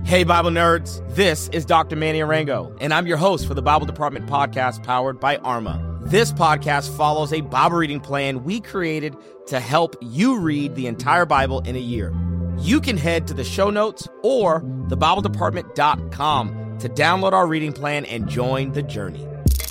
Hey, Bible nerds, this is Dr. Manny Arango, and I'm your host for the Bible Department podcast powered by Arma. This podcast follows a Bible reading plan we created to help you read the entire Bible in a year. You can head to the show notes or thebibledepartment.com to download our reading plan and join the journey.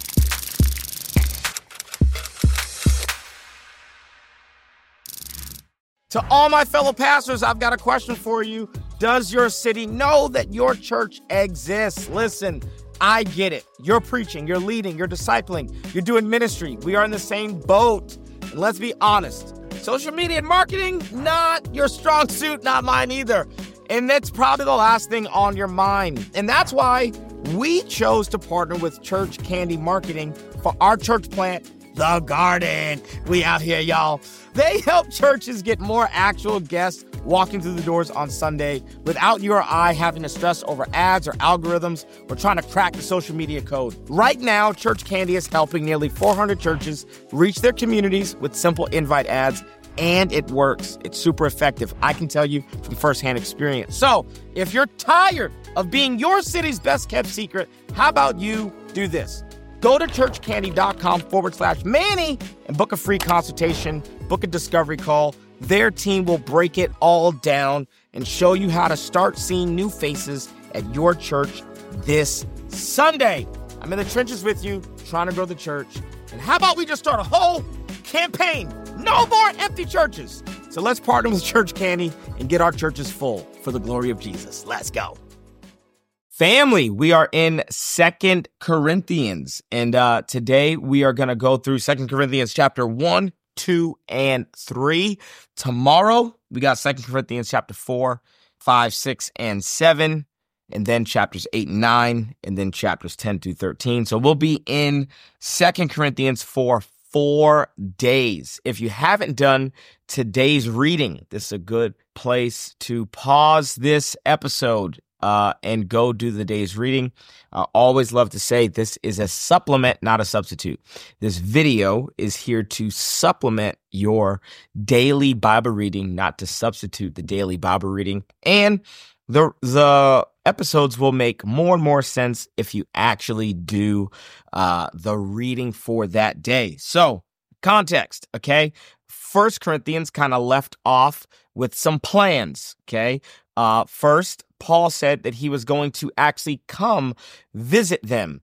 To all my fellow pastors, I've got a question for you. Does your city know that your church exists? Listen, I get it. You're preaching, you're leading, you're discipling, you're doing ministry. We are in the same boat. And let's be honest, social media and marketing, not your strong suit, not mine either. And that's probably the last thing on your mind. And that's why we chose to partner with Church Candy Marketing for our church plant, The Garden. We out here, y'all. They help churches get more actual guests walking through the doors on Sunday without you or I having to stress over ads or algorithms or trying to crack the social media code. Right now, Church Candy is helping nearly 400 churches reach their communities with simple invite ads, and it works. It's super effective. I can tell you from firsthand experience. So if you're tired of being your city's best kept secret, how about you do this? Go to churchcandy.com/Manny and book a free consultation, book a discovery call. Their team will break it all down and show you how to start seeing new faces at your church this Sunday. I'm in the trenches with you, trying to grow the church. And how about we just start a whole campaign? No more empty churches. So let's partner with Church Candy and get our churches full for the glory of Jesus. Let's go. Family, we are in 2 Corinthians, and today we are going to go through 2 Corinthians chapter 1, 2, and 3. Tomorrow, we got 2 Corinthians chapter 4, 5, 6, and 7, and then chapters 8 and 9, and then chapters 10 through 13. So we'll be in 2 Corinthians for 4 days. If you haven't done today's reading, this is a good place to pause this episode and go do the day's reading. I always love to say this is a supplement, not a substitute. This video is here to supplement your daily Bible reading, not to substitute the daily Bible reading. And the episodes will make more and more sense if you actually do the reading for that day. So, context, okay? 1 Corinthians kind of left off with some plans, okay? First, Paul said that he was going to actually come visit them.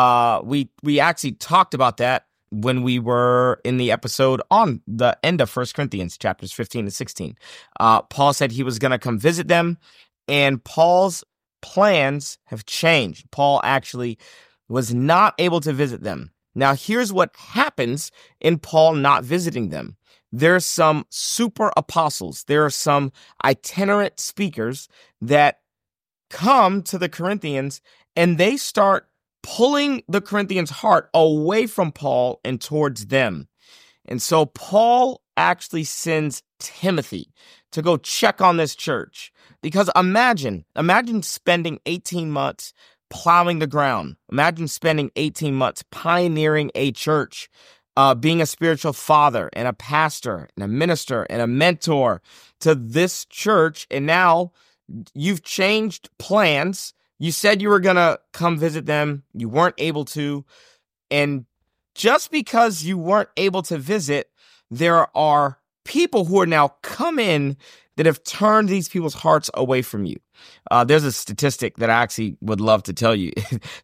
We actually talked about that when we were in the episode on the end of 1 Corinthians, chapters 15 to 16. Paul said he was going to come visit them, and Paul's plans have changed. Paul actually was not able to visit them. Now, here's what happens in Paul not visiting them. There's some super apostles. There are some itinerant speakers that come to the Corinthians, and they start pulling the Corinthians' heart away from Paul and towards them. And so Paul actually sends Timothy to go check on this church. Because imagine spending 18 months plowing the ground. Imagine spending 18 months pioneering a church, being a spiritual father and a pastor and a minister and a mentor to this church. And now you've changed plans. You said you were going to come visit them. You weren't able to. And just because you weren't able to visit, there are people who are now come in that have turned these people's hearts away from you. There's a statistic that I actually would love to tell you.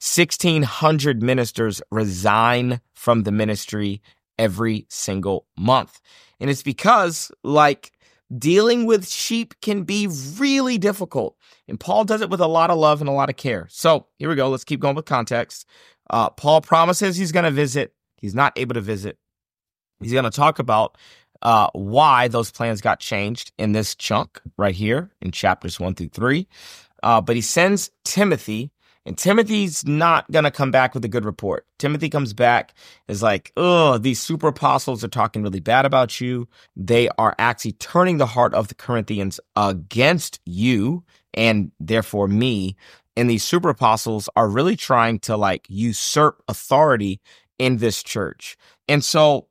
1,600 ministers resign from the ministry every single month. And it's because, dealing with sheep can be really difficult. And Paul does it with a lot of love and a lot of care. So here we go. Let's keep going with context. Paul promises he's going to visit. He's not able to visit. He's going to talk about why those plans got changed in this chunk right here in chapters 1 through 3. But he sends Timothy, and Timothy's not going to come back with a good report. Timothy comes back is like, oh, these super apostles are talking really bad about you. They are actually turning the heart of the Corinthians against you and therefore me. And these super apostles are really trying to usurp authority in this church. And so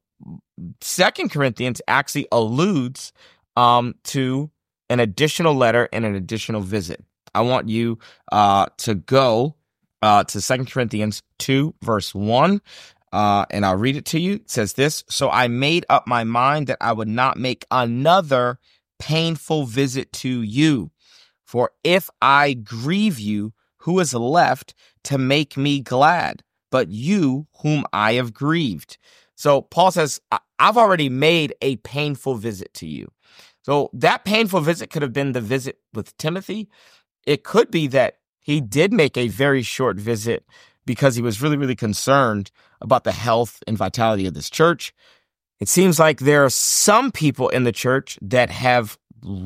2 Corinthians actually alludes to an additional letter and an additional visit. I want you to go to 2 Corinthians 2, verse 1, and I'll read it to you. It says this: "So I made up my mind that I would not make another painful visit to you. For if I grieve you, who is left to make me glad, but you whom I have grieved?" So Paul says, I've already made a painful visit to you. So that painful visit could have been the visit with Timothy. It could be that he did make a very short visit because he was really, really concerned about the health and vitality of this church. It seems like there are some people in the church that have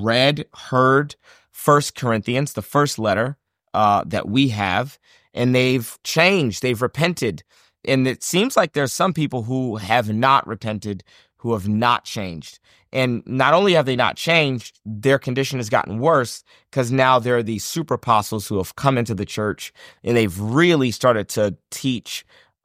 heard 1 Corinthians, the first letter that we have, and they've changed, they've repented. And it seems like there's some people who have not repented, who have not changed. And not only have they not changed, their condition has gotten worse because now there are these super apostles who have come into the church and they've really started to teach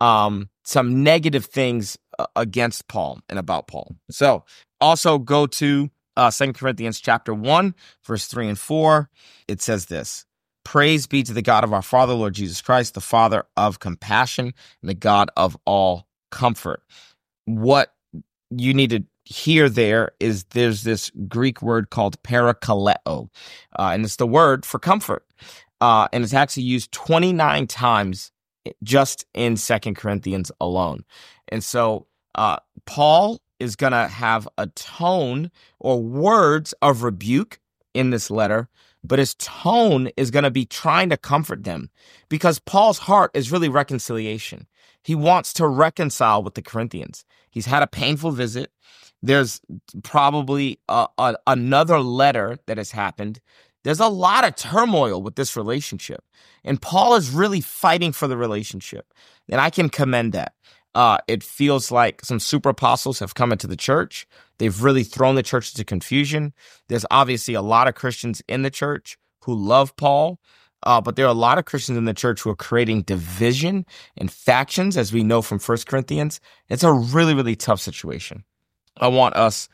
some negative things against Paul and about Paul. So also go to 2 Corinthians chapter 1, verse 3 and 4. It says this: "Praise be to the God of our Father, Lord Jesus Christ, the Father of compassion and the God of all comfort." What you need to hear there is there's this Greek word called parakaleo, and it's the word for comfort. And it's actually used 29 times just in 2 Corinthians alone. And so Paul is going to have a tone or words of rebuke in this letter, but his tone is going to be trying to comfort them because Paul's heart is really reconciliation. He wants to reconcile with the Corinthians. He's had a painful visit. There's probably another letter that has happened. There's a lot of turmoil with this relationship, and Paul is really fighting for the relationship, and I can commend that. It feels like some super apostles have come into the church. They've really thrown the church into confusion. There's obviously a lot of Christians in the church who love Paul, but there are a lot of Christians in the church who are creating division and factions, as we know from 1 Corinthians. It's a really, really tough situation. I want us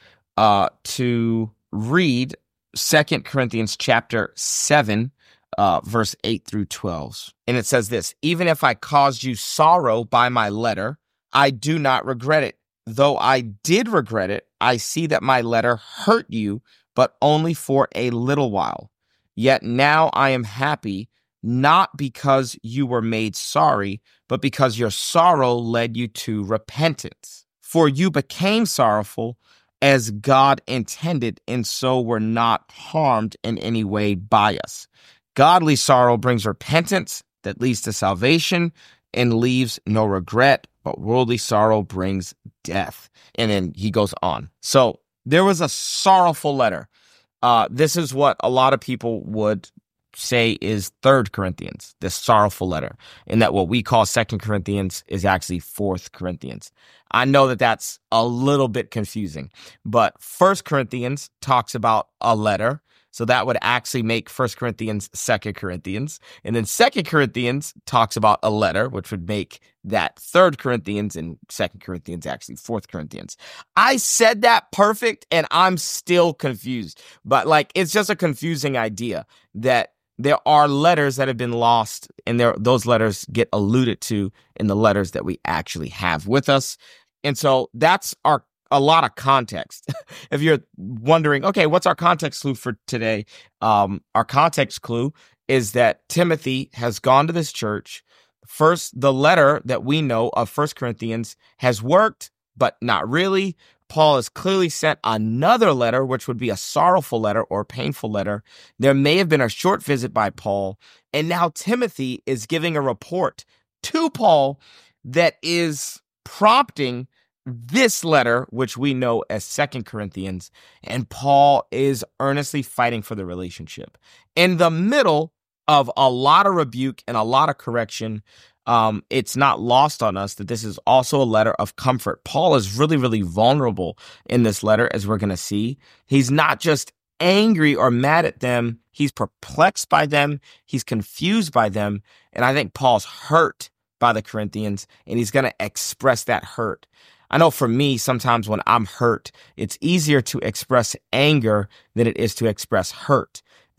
to read 2 Corinthians chapter 7, verse 8 through 12. And it says this: "Even if I caused you sorrow by my letter, I do not regret it. Though I did regret it, I see that my letter hurt you, but only for a little while. Yet now I am happy, not because you were made sorry, but because your sorrow led you to repentance. For you became sorrowful as God intended, and so were not harmed in any way by us. Godly sorrow brings repentance that leads to salvation and leaves no regret, but worldly sorrow brings death." And then he goes on. So there was a sorrowful letter. This is what a lot of people would say is 3 Corinthians, this sorrowful letter, and that what we call 2 Corinthians is actually 4 Corinthians. I know that that's a little bit confusing, but 1 Corinthians talks about a letter, so that would actually make 1 Corinthians 2 Corinthians, and then 2 Corinthians talks about a letter, which would make that 3 Corinthians, and 2 Corinthians actually 4 Corinthians. I said that perfect, and I'm still confused, but it's just a confusing idea that there are letters that have been lost, and those letters get alluded to in the letters that we actually have with us. And so that's a lot of context. If you're wondering, okay, what's our context clue for today? Our context clue is that Timothy has gone to this church. First, the letter that we know of 1 Corinthians has worked, but not really. Paul has clearly sent another letter, which would be a sorrowful letter or painful letter. There may have been a short visit by Paul, and now Timothy is giving a report to Paul that is prompting this letter, which we know as 2 Corinthians, and Paul is earnestly fighting for the relationship. In the middle of a lot of rebuke and a lot of correction, it's not lost on us that this is also a letter of comfort. Paul is really, really vulnerable in this letter, as we're going to see. He's not just angry or mad at them. He's perplexed by them. He's confused by them. And I think Paul's hurt by the Corinthians, and he's going to express that hurt. I know for me, sometimes when I'm hurt, it's easier to express anger than it is to express hurt,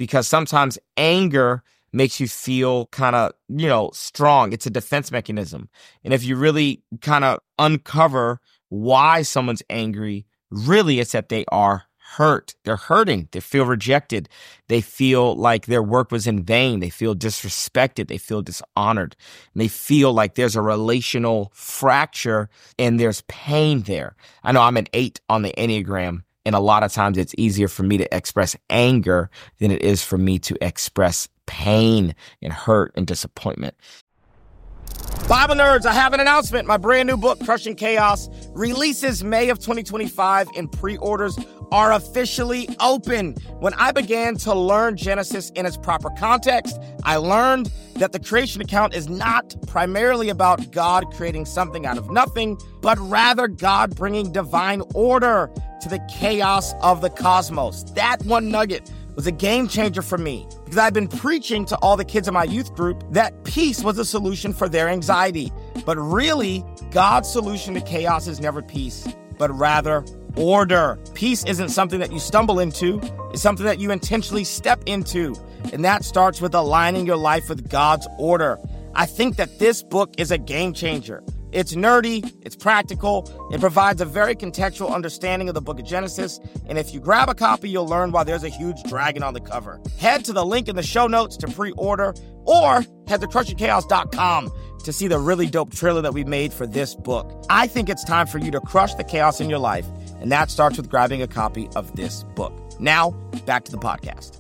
because sometimes anger makes you feel kind of, strong. It's a defense mechanism. And if you really kind of uncover why someone's angry, really it's that they are hurt. They're hurting. They feel rejected. They feel like their work was in vain. They feel disrespected. They feel dishonored. And they feel like there's a relational fracture and there's pain there. I know I'm an 8 on the Enneagram, and a lot of times it's easier for me to express anger than it is for me to express pain and hurt and disappointment. Bible nerds, I have an announcement. My brand new book, Crushing Chaos, releases May of 2025, and pre-orders are officially open. When I began to learn Genesis in its proper context, I learned that the creation account is not primarily about God creating something out of nothing, but rather God bringing divine order to the chaos of the cosmos. That one nugget was a game changer for me, because I've been preaching to all the kids in my youth group that peace was a solution for their anxiety. But really, God's solution to chaos is never peace, but rather order. Peace isn't something that you stumble into. It's something that you intentionally step into. And that starts with aligning your life with God's order. I think that this book is a game changer. It's nerdy, it's practical, it provides a very contextual understanding of the book of Genesis, and if you grab a copy, you'll learn why there's a huge dragon on the cover. Head to the link in the show notes to pre-order, or head to crushingchaos.com to see the really dope trailer that we made for this book. I think it's time for you to crush the chaos in your life, and that starts with grabbing a copy of this book. Now, back to the podcast.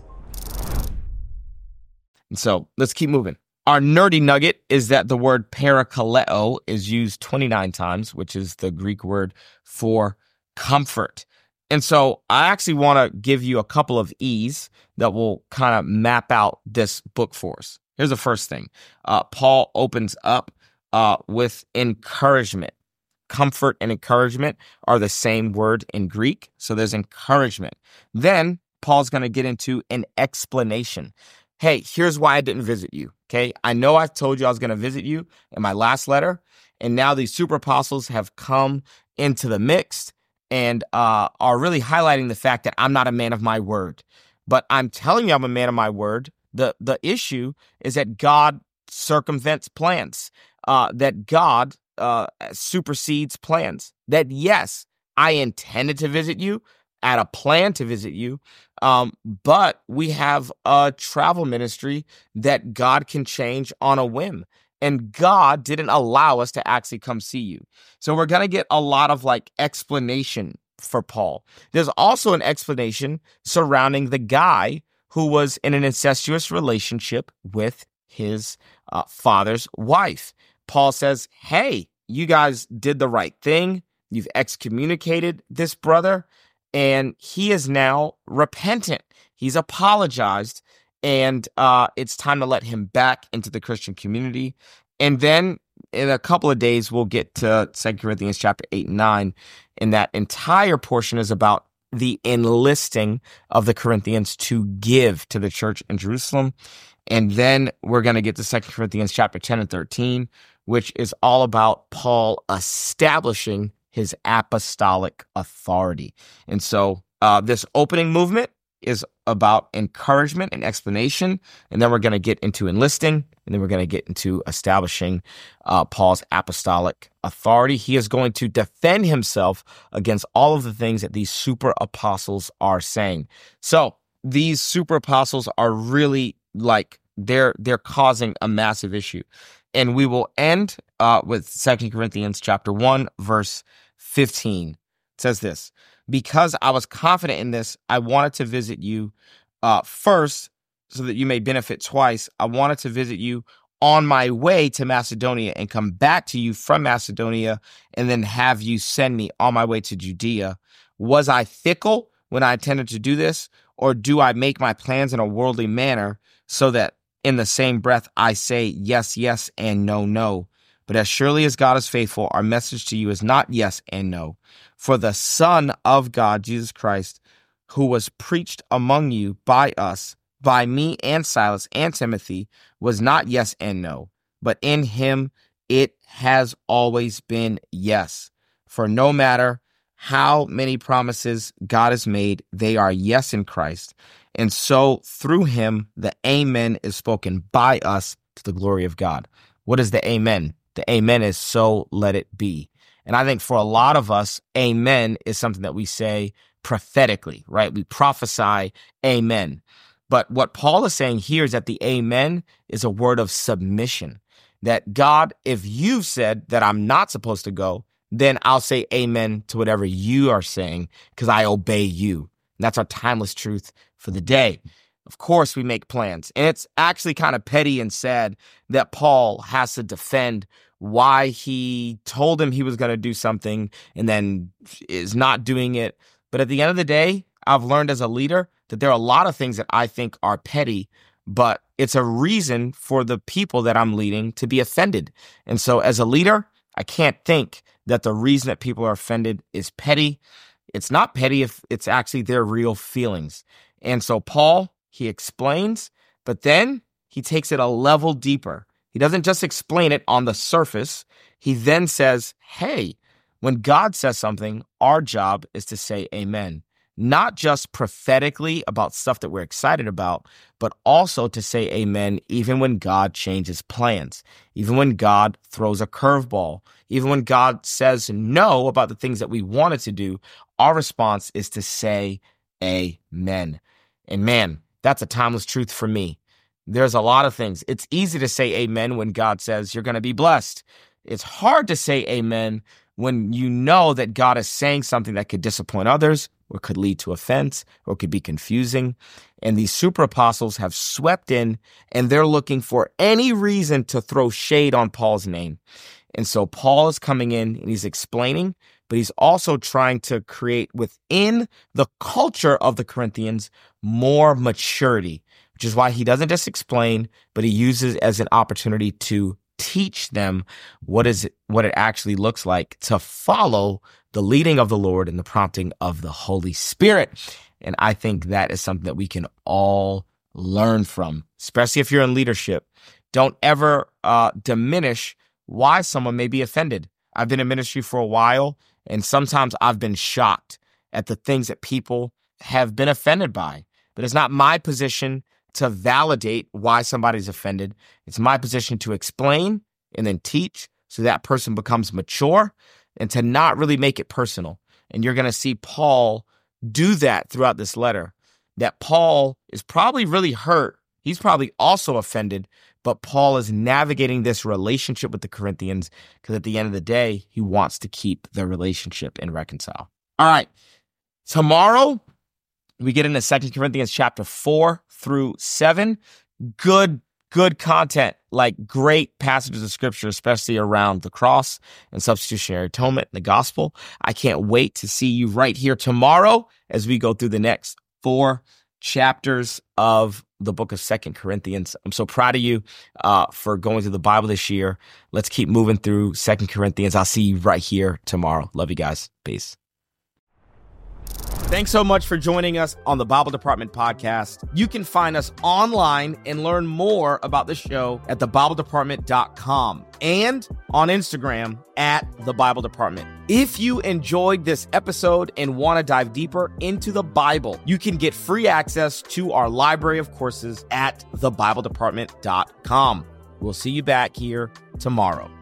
And so, let's keep moving. Our nerdy nugget is that the word parakaleo is used 29 times, which is the Greek word for comfort. And so I actually want to give you a couple of E's that will kind of map out this book for us. Here's the first thing. Paul opens up with encouragement. Comfort and encouragement are the same word in Greek, so there's encouragement. Then Paul's going to get into an explanation. Hey, here's why I didn't visit you. Okay, I know I told you I was going to visit you in my last letter, and now these super apostles have come into the mix and are really highlighting the fact that I'm not a man of my word. But I'm telling you I'm a man of my word. The issue is that God circumvents plans, that God supersedes plans, that yes, I intended to visit you, I had a plan to visit you, but we have a travel ministry that God can change on a whim. And God didn't allow us to actually come see you. So we're going to get a lot of explanation for Paul. There's also an explanation surrounding the guy who was in an incestuous relationship with his father's wife. Paul says, hey, you guys did the right thing. You've excommunicated this brother, and he is now repentant. He's apologized, and it's time to let him back into the Christian community. And then in a couple of days, we'll get to 2 Corinthians chapter 8 and 9, and that entire portion is about the enlisting of the Corinthians to give to the church in Jerusalem. And then we're going to get to 2 Corinthians chapter 10 and 13, which is all about Paul establishing his apostolic authority. And so this opening movement is about encouragement and explanation, and then we're going to get into enlisting, and then we're going to get into establishing Paul's apostolic authority. He is going to defend himself against all of the things that these super apostles are saying. So these super apostles are really they're causing a massive issue. And we will end with 2 Corinthians chapter 1, verse 15. It says this: because I was confident in this, I wanted to visit you first so that you may benefit twice. I wanted to visit you on my way to Macedonia and come back to you from Macedonia and then have you send me on my way to Judea. Was I fickle when I intended to do this, or do I make my plans in a worldly manner so that in the same breath I say yes, yes, and no, no? But as surely as God is faithful, our message to you is not yes and no. For the Son of God, Jesus Christ, who was preached among you by us, by me and Silas and Timothy, was not yes and no, but in him it has always been yes. For no matter how many promises God has made, they are yes in Christ. And so through him, the amen is spoken by us to the glory of God. What is the amen? The amen is so let it be. And I think for a lot of us, amen is something that we say prophetically, right? We prophesy amen. But what Paul is saying here is that the amen is a word of submission. That God, if you've said that I'm not supposed to go, then I'll say amen to whatever you are saying because I obey you. And that's our timeless truth for the day. Of course, we make plans. And it's actually kind of petty and sad that Paul has to defend why he told him he was going to do something and then is not doing it. But at the end of the day, I've learned as a leader that there are a lot of things that I think are petty, but it's a reason for the people that I'm leading to be offended. And so as a leader, I can't think that the reason that people are offended is petty. It's not petty if it's actually their real feelings. And so Paul, he explains, but then he takes it a level deeper. He doesn't just explain it on the surface. He then says, hey, when God says something, our job is to say amen. Not just prophetically about stuff that we're excited about, but also to say amen even when God changes plans, even when God throws a curveball, even when God says no about the things that we wanted to do, our response is to say amen. And man, that's a timeless truth for me. There's a lot of things. It's easy to say amen when God says you're going to be blessed. It's hard to say amen when you know that God is saying something that could disappoint others or could lead to offense or could be confusing. And these super apostles have swept in and they're looking for any reason to throw shade on Paul's name. And so Paul is coming in and he's explaining, but he's also trying to create within the culture of the Corinthians more maturity, which is why he doesn't just explain, but he uses it as an opportunity to teach them what it actually looks like to follow the leading of the Lord and the prompting of the Holy Spirit. And I think that is something that we can all learn from, especially if you're in leadership. Don't ever diminish why someone may be offended. I've been in ministry for a while, and sometimes I've been shocked at the things that people have been offended by. But it's not my position to validate why somebody's offended. It's my position to explain and then teach so that person becomes mature and to not really make it personal. And you're going to see Paul do that throughout this letter, that Paul is probably really hurt. He's probably also offended, but Paul is navigating this relationship with the Corinthians because at the end of the day, he wants to keep the relationship and reconcile. All right, tomorrow we get into 2 Corinthians chapter 4 through 7. Good content, like great passages of scripture, especially around the cross and substitutionary atonement and the gospel. I can't wait to see you right here tomorrow as we go through the next 4 chapters of the book of 2 Corinthians. I'm so proud of you for going through the Bible this year. Let's keep moving through 2 Corinthians. I'll see you right here tomorrow. Love you guys. Peace. Thanks so much for joining us on the Bible Department podcast. You can find us online and learn more about the show at thebibledepartment.com and on Instagram at The Bible Department. If you enjoyed this episode and want to dive deeper into the Bible, you can get free access to our library of courses at thebibledepartment.com. We'll see you back here tomorrow.